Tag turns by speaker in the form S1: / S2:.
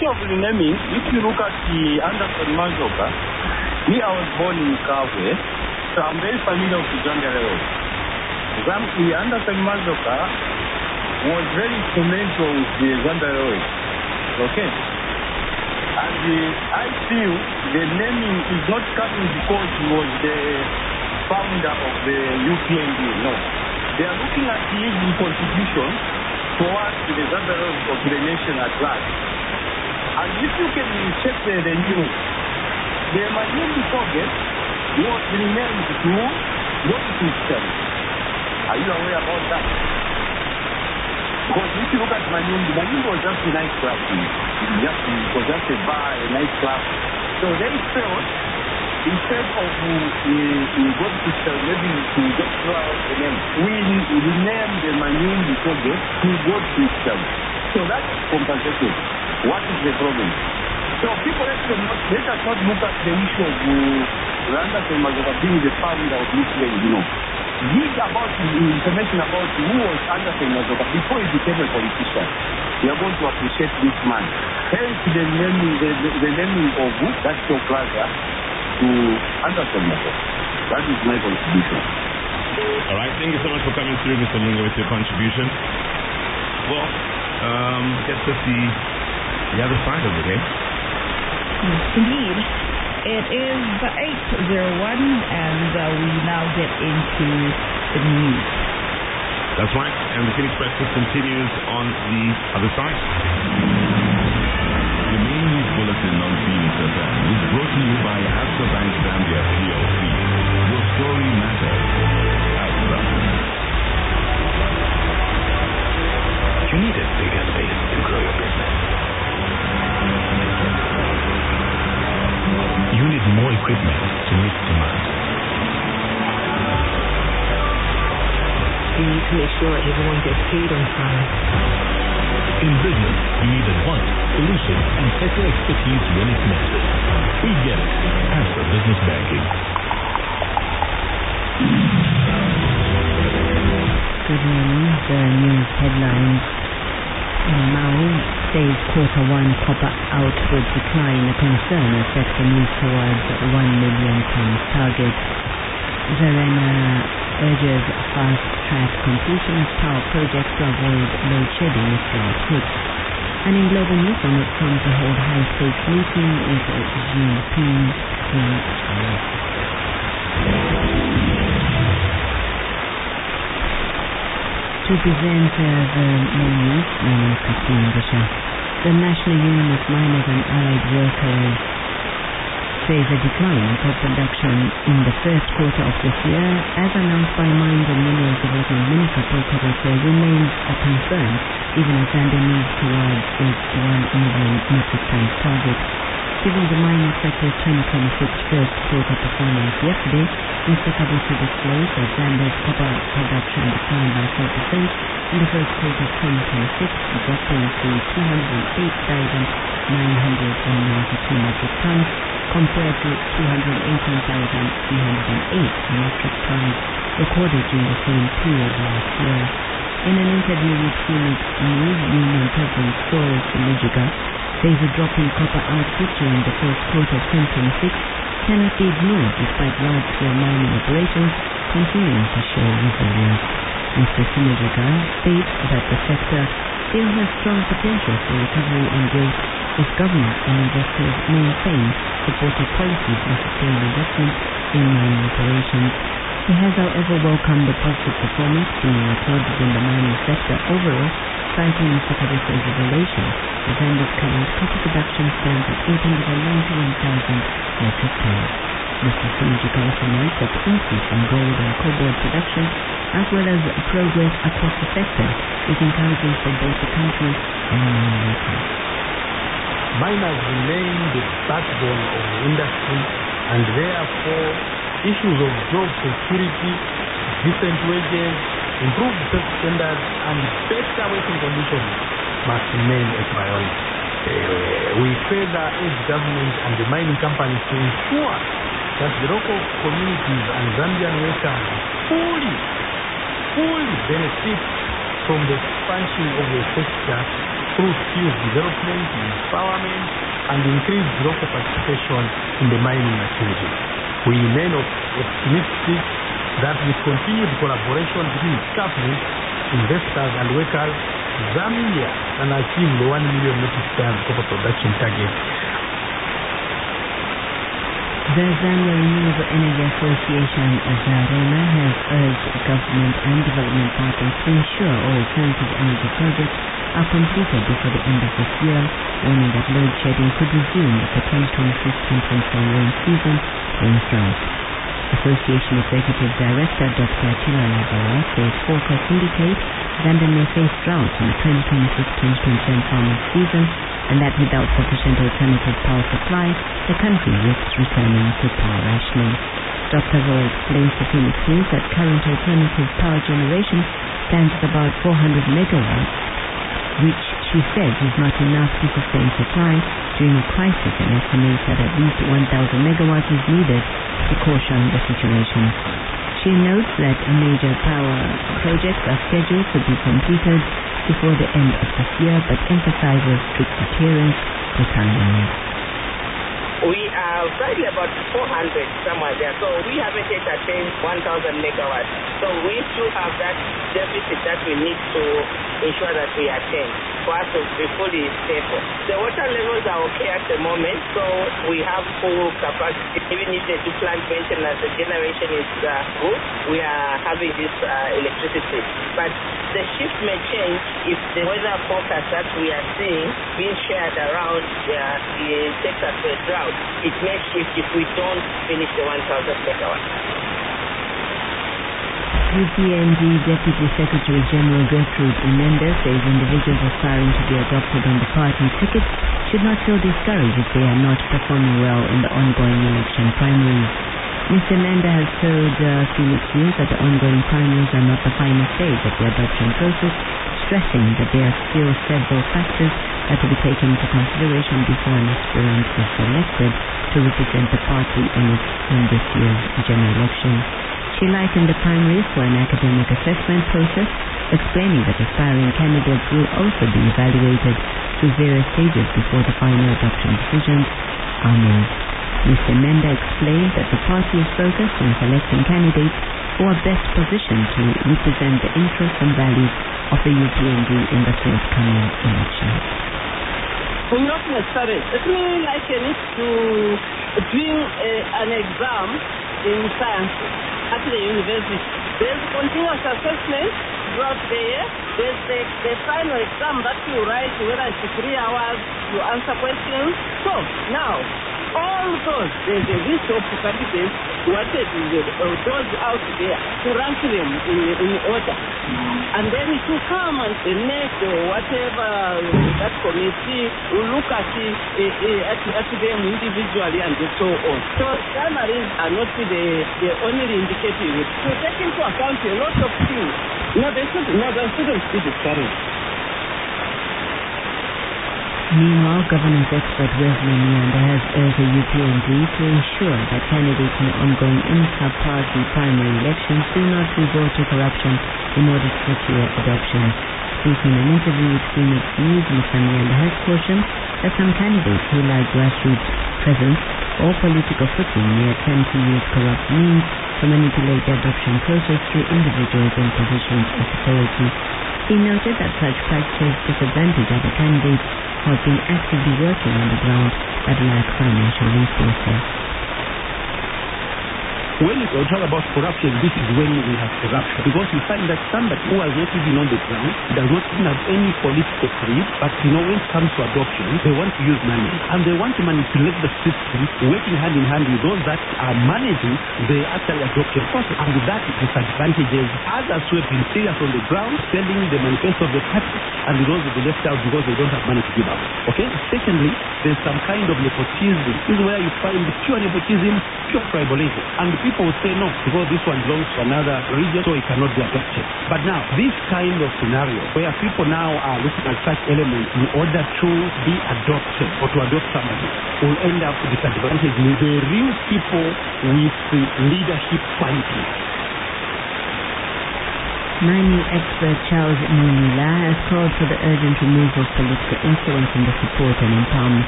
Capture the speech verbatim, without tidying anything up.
S1: issue of renaming, if you look at the Anderson Mazoka, me, I was born in Kabwe, so I'm very familiar with the Zambia Railway. The Anderson Mazoka was very instrumental with the Zambia Railway. Okay? And the, I feel the naming is not coming because he was the founder of the U P N D. No. They are looking at his contribution towards the Zambia Railway or to the nation at large. And if you can check the, the news, the Manyumbi project was renamed to what it is said. Are you aware about that? Because if you look at Manyumbi, Manyumbi was just a nice club. Just, it was just a bar, a nice club. So they felt, instead of uh, God to sell, maybe to just throw out the name, we renamed the Manyumbi project to God to sell. So that's compensated. What is the problem? So people let, them not, let us not look at the issue of uh, Anderson Mazoka being the founder of this place, you know. Read about the information about who was Anderson Mazoka before he became a politician. We are going to appreciate this man. Hence the naming, the, the, the naming of that show plaza to Anderson Mazoka. That is my contribution.
S2: All right, thank you so much for coming through, Mister Munga, with your contribution. Well, um, get to see the other side of the game.
S3: Yes, indeed. It is eight oh one, and uh, we now get into the news.
S2: That's right, and the Phoenix Press continues on the other side.
S4: The main news bulletin on Phoenix F M is brought to you by Absa Bank Zambia P L C. Your story matters. Absa.
S5: You need a bigger space to grow your business. You need more equipment to meet demand.
S6: You need to make sure everyone gets paid on time.
S5: In business, you need advice, solutions, and sector expertise when it's needed. We get it. Absa Business Banking.
S7: Good morning. The news headlines. Mao says quarter one copper output decline a concern as sector moves towards one million tons target. Zarena urges fast-track completion of power projects to avoid load shedding if drought hits. And in global news, Donald Trump to hold high-stakes meeting with Xi Jinping in China. To present uh, the main news, my name is Christine Bishop. The National Union of Miners and Allied Workers says a decline in coal production in the first quarter of this year, as announced by Mines and Minerals Development Minister Paul Kagame, remains a concern, even as Zambia moves towards its one million metric tons target. Given the mining sector's twenty twenty-six first quarter performance yesterday, Mister Kabusi disclosed that Zambia's copper production declined by four percent in the first quarter of twenty twenty-six, dropping to two hundred eight thousand nine hundred ninety-two metric tons compared to two hundred eighteen thousand three hundred eight metric tons recorded during the same period last year. In an interview with Phoenix News, Union President Soros Lujiga says a drop in copper output during the first quarter of twenty twenty-six cannot be ignored despite large-scale mining operations continuing to show resilience. Mister Lujiga states that the sector still has strong potential for recovery and growth if government and investors maintain supportive policies and sustain investment in mining operations. He has, however, welcomed the positive performance being recorded in the mining sector overall, citing Mister Kabusi's revelation that Zambia's current copper production stands at eight hundred ninety-one thousand metric tons. Mister Lujiga also notes that the increase in gold and cobalt production, as well as progress across the sector, is encouraging for both the country and mine workers.
S8: Miners remain the backbone of the industry, and therefore issues of job security, decent wages, improved safety standards, and better working conditions must remain a priority. Uh, we further urge government and the mining companies to ensure that the local communities and Zambian workers fully, fully benefit from the expansion of the sector through skills development, empowerment, and increased local participation in the mining activity. We remain optimistic that with continued collaboration between government, investors, and workers, Zambia can achieve the one million metric tons copper production target.
S7: The Zambia Renewable Energy Association, ZAREMA, has urged government and development partners to ensure all alternative energy projects are completed before the end of this year, warning that load shedding could resume if the twenty twenty-six twenty twenty-seven rain season brings drought. Association Executive Director Doctor Attila Lagawa says forecasts indicate Zambia may face drought in the twenty twenty-six twenty twenty-seven farming season, and that without sufficient alternative power supply, the country risks returning to power rationing. Doctor Zawa explains to Phoenix News that current alternative power generation stands at about four hundred megawatts, which she says is not enough to sustain supply during a crisis, and estimates that at least one thousand megawatts is needed to caution the situation. She notes that major power projects are scheduled to be completed before the end of this year, but emphasizes strict adherence to timelines.
S9: We are probably about four hundred somewhere there, so we haven't yet attained one thousand megawatts. So we still have that deficit that we need to ensure that we attain for us to be fully stable. The water levels are okay at the moment, so we have full capacity. Even if they do plant maintenance, the generation is uh, good. We are having this uh, electricity. But the shift may change if the weather forecast that we are seeing being shared around uh, it takes us to a drought. It may shift if we don't finish the one thousand megawatts.
S7: U P N D Deputy Secretary General Gertrude Imenda says individuals aspiring to be adopted on the party ticket should not feel discouraged if they are not performing well in the ongoing election primaries. Miz Imenda has told uh, Phoenix News that the ongoing primaries are not the final stage of the adoption process, stressing that there are still several factors that will be taken into consideration before an aspirant is selected to represent the party in, its, in this year's general election. She likened the primaries to an academic assessment process, explaining that aspiring candidates will also be evaluated through various stages before the final adoption decisions are made. Mister Menda explained that the party is focused on selecting candidates who are best positioned to represent the interests and values of the U P N D in the forthcoming election.
S10: Not necessarily. Let me liken it to doing a, an exam in science at the university. There's continuous assessment throughout the year. There's the, the final exam that you write, whether it's three hours, you answer questions. So now, all those, there's a list of candidates wanted uh, those out there to rank them in, in order. And then to come and select or whatever that committee will look at, it, uh, at, at them individually and so on. So primaries are not the, the only indicative. To take into account a lot of things. No, they shouldn't, no, they shouldn't be discouraged.
S7: Meanwhile, governance expert Wesley Nyanda has urged the U P N D to ensure that candidates in the ongoing inter-party primary elections do not resort to corruption in order to secure adoption. Speaking in an interview with Phoenix News, Mister Nyanda has cautioned that some candidates who lack grassroots presence or political footing may attempt to use corrupt means to manipulate the adoption process through individuals in positions of authority. He noted that such practices disadvantage other candidates who have been actively working on the ground but lack financial resources.
S11: When we talk about corruption, this is when we have corruption. Because we find that somebody who has not even on the ground, does not even have any political creed, but you know, when it comes to adoption, they want to use money. And they want to manipulate the system, working hand in hand with those that are managing the actual adoption process. And with that, it disadvantages others who have been serious on the ground, selling the manifesto of the party, and those will be left out because they don't have money to give out. Okay? Secondly, there's some kind of nepotism. This is where you find pure nepotism, pure tribalism. And people will say no, because this one belongs to another region, so it cannot be adopted. But now, this kind of scenario where people now are looking at such elements in order to be adopted or to adopt somebody will end up disadvantaging the real people with the leadership qualities.
S7: Mining expert Charles Munila has called for the urgent removal of political influence in the support and empowerment